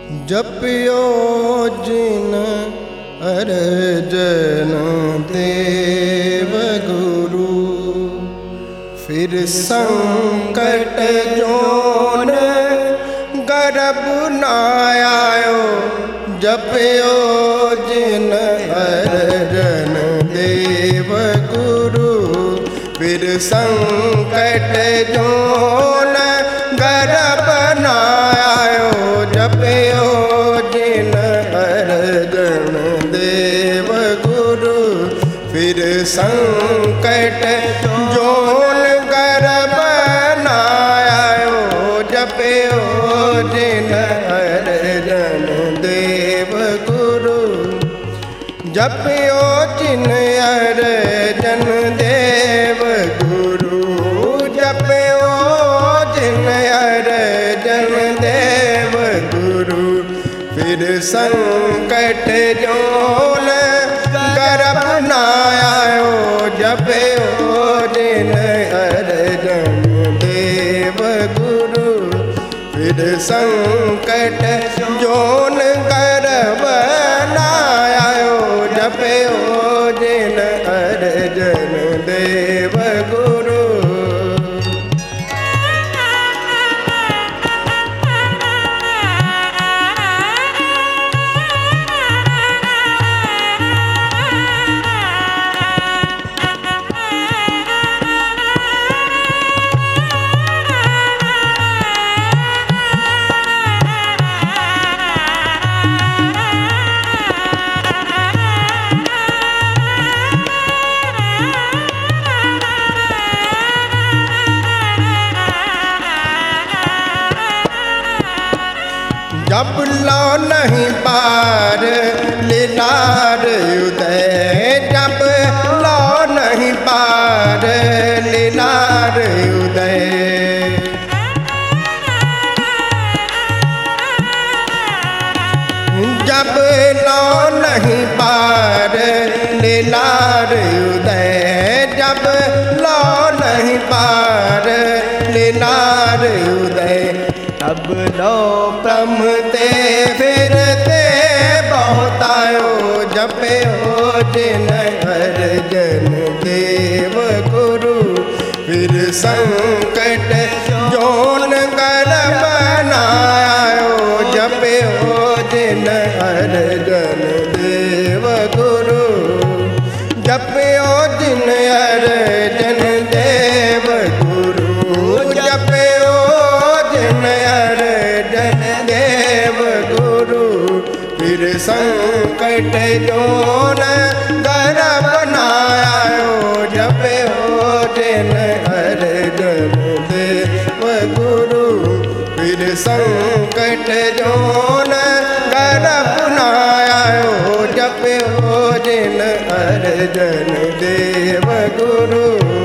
जपियो जिन अर्जन देव गुरु, फिर संकट जोन गर्भ न आयो। जपियो जिन अर्जन देव गुरु, फिर संकट जोन गर्भ न आयो। जपियो जिन अर्जन देव गुरु, फिर संकट जोन गर्भ न आयो। जपियो जिन अर्जन देव गुरु, जपियो जिन अर्जन देव गुरु, जपियो जिन अर्जन देव गुरु, फिर संकट जोन गर्भ न आयो। जपियो जिन अर्जन देव गुरु, फिर संकट जोन गर्भ न आयो। जपियो जिन अर्जन देव गुरु। जब लो नहीं पार लीलार उदय, जब लो नहीं पार लीलार उदय। जब लो नहीं पार लीलार उदय, जब लो नहीं पार लीलार उदय। अब लो प्रमते फिरते बहुत आयो। जपियो जिन अर्जन देव गुरु, फिर संकट जोन गर्भ न आयो। जपियो जिन अर्जन देव गुरु, जपियो जिन अर्जन देव गुरु, जपियो जिन अर्जन देव गुरु, फिर संकट जोन गर्भ न आयो। जपियो जिन अर्जन देव गुरु, फिर संकट जोन गर्भ न आयो। जपियो जिन अर्जन देव गुरु।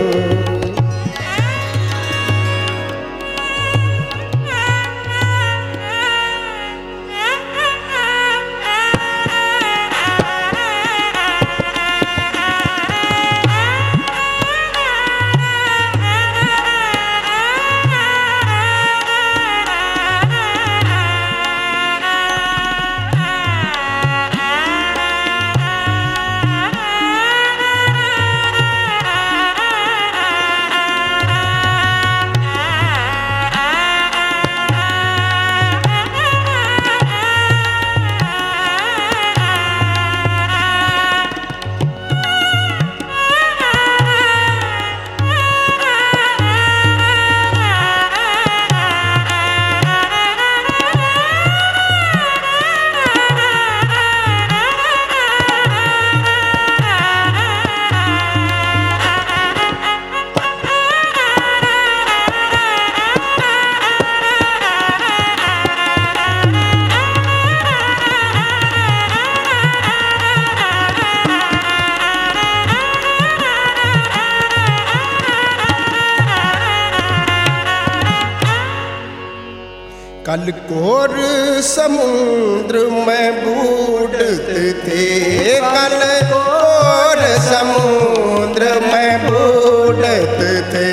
कल कोर समुद्र में बूढ़ते थे, कल कोर समुद्र में बूढ़ते थे।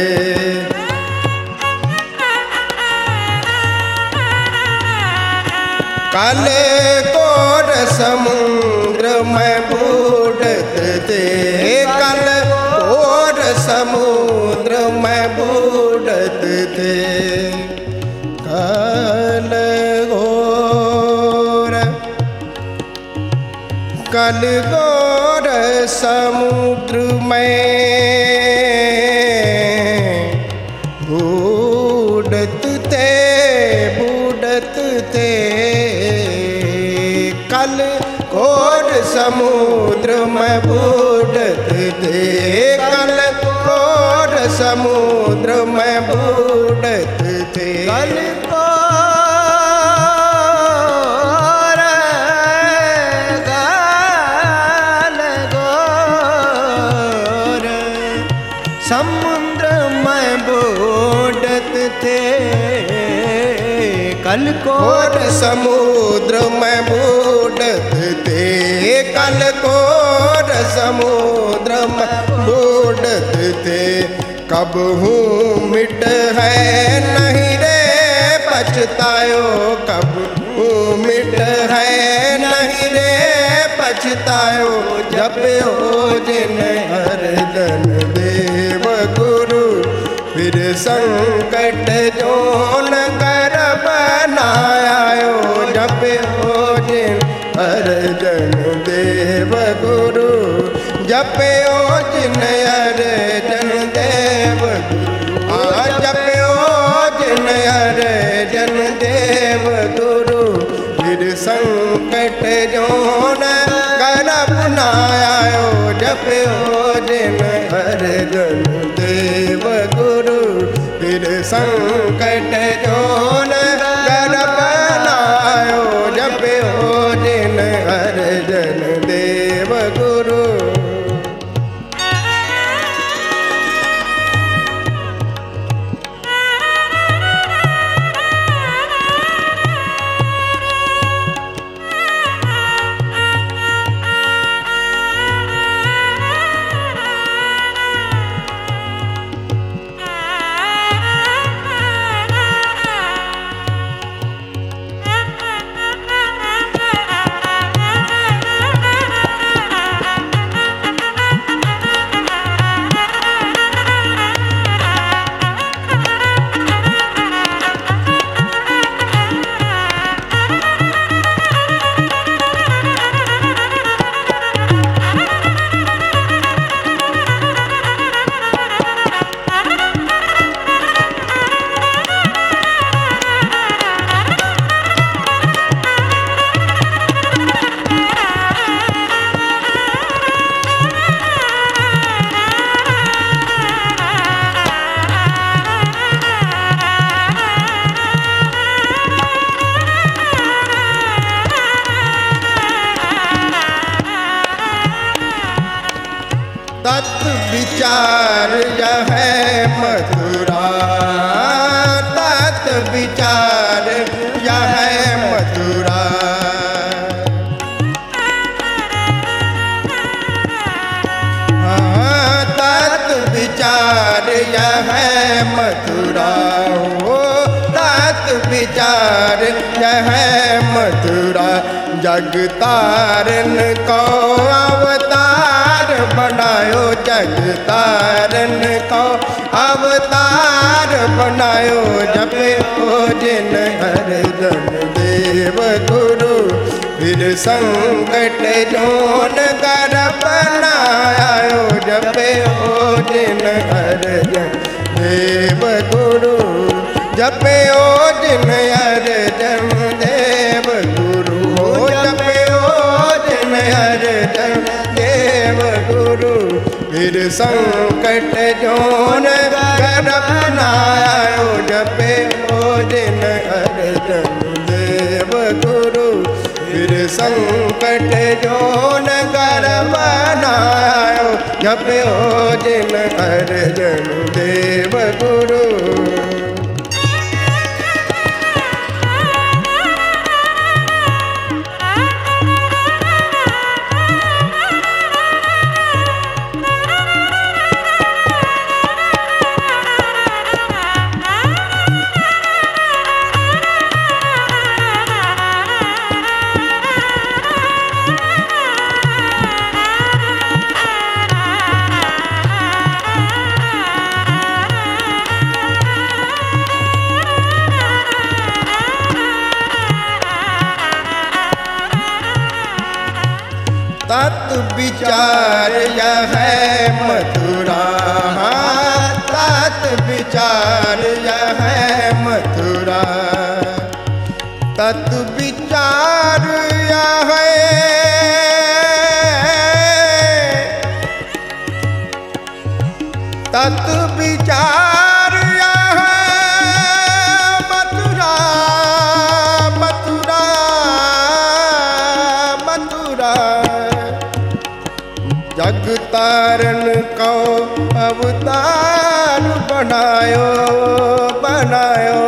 कल घोर समुद्र में बूढ़ते थे, कल घोर समुद्र में बूढ़ते थे। कल घोर समुद्र में बूढ़त थे, कल घोर समुद्र में बूढ़त थे, कल घोर समुद्र में बूढ़त थे। कल समुद्र में बूढ़त थे, कल घोर समुद्र में बूढ़त थे, कल घोर समुद्र में बूढ़त थे। कब हूँ मिट है नहीं रे पछतायो, कब हूँ मिट है नहीं रे पछतायो। जपो जिन हरदन देव गुरु, फिर संकट जो न कर बनायो। जपो जिन हरदन देव गुरु, जपो जिन हरदन देव गुरु, जपो जिन हरदन देव गुरु, फिर संकट जो न कर बनायो। जपो जिन हरदन देव गुरु, फिर संकट जो न कर बनायो। जपो जिन हरदन देव गुरु। तत् विचार यह मथुरा, तत् विचार यह मथुरा। तत् विचार यह मथुरा, तत् विचार यह मथुरा। जग तारन को अवतार बनायो, जग तारन को अवतार बनायो। जपो जिन हरदन देव गुरु, फिर संकट जोन कर बनायो। जपो जिन हरदन देव गुरु, जपो जिन हरदन देव गुरु, जपो जिन हरदन देव गुरु। फिर संकट जोन कर बनायो। जपो जिन हरदन देव गुरु, फिर संकट जोन कर बनायो। जपो जिन हरदन देव गुरु। तत् विचार यह है मथुरा, तत् विचार यह है मथुरा, तत् विचार यह है, तत् विचार यह है मथुरा, मथुरा, मथुरा। जग तारन को अवतार बनायो, बनायो,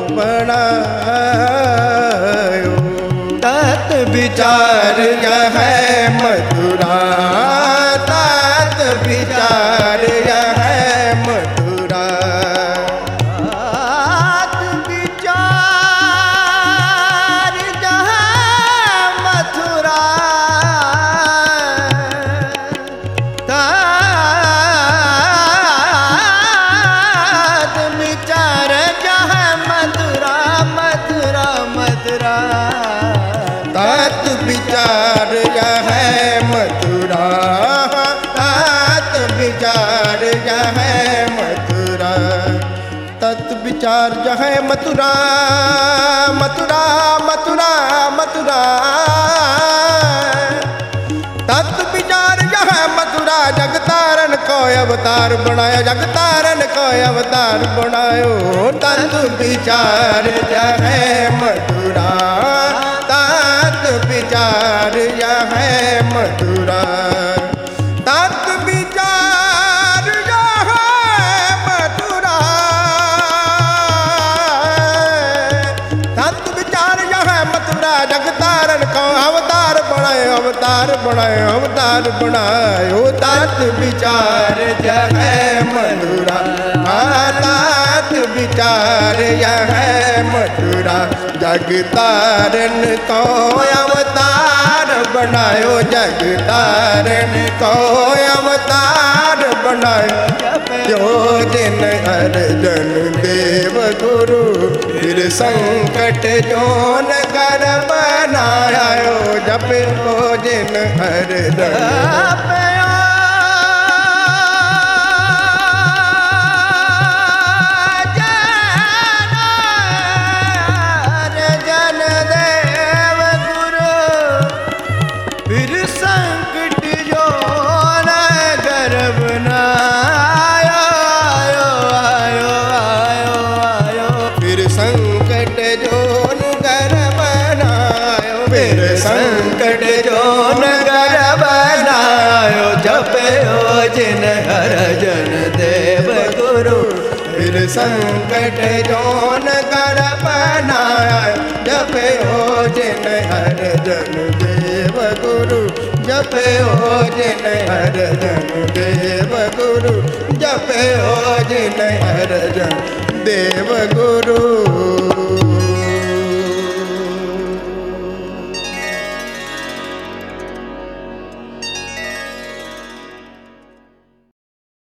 बनायो। तत् विचार यह है मथुरा, तत् विचार यह है मथुरा, तत् विचार यह है मथुरा, तत् विचार यह है मथुरा, तत् विचार यह है मथुरा, तत् विचार यह है मथुरा, मथुरा, मथुरा, मथुरा। तत् विचार यह है मथुरा, जग तारन को अवतार बनाया, जग तारन को अवतार बनायो। तत् विचार यह है मथुरा, तत् विचार यह है मथुरा, तत् विचार यह है मथुरा, तत् विचार यह है मथुरा, जग तारन को अवतार बनायो, अवतार बनायो, अवतार बनायो। तत् विचार यह है मथुरा, तत् विचार यह है मथुरा, जग तारन को अवतार बनायो, जग तारन को अवतार बनायो। जो दिन अर्जन देव गुरु, फिर संकट जोन कर बनायो, जब वो दिन अर्जन संकट जोन घर बनायो, जपयो जिन अर्जन देव गुरु, फिर संकट जोन घर बनायो, जपयो जिन अर्जन देव गुरु, जपयो जिन अर्जन देव गुरु, जपयो जिन अर्जन देव गुरु।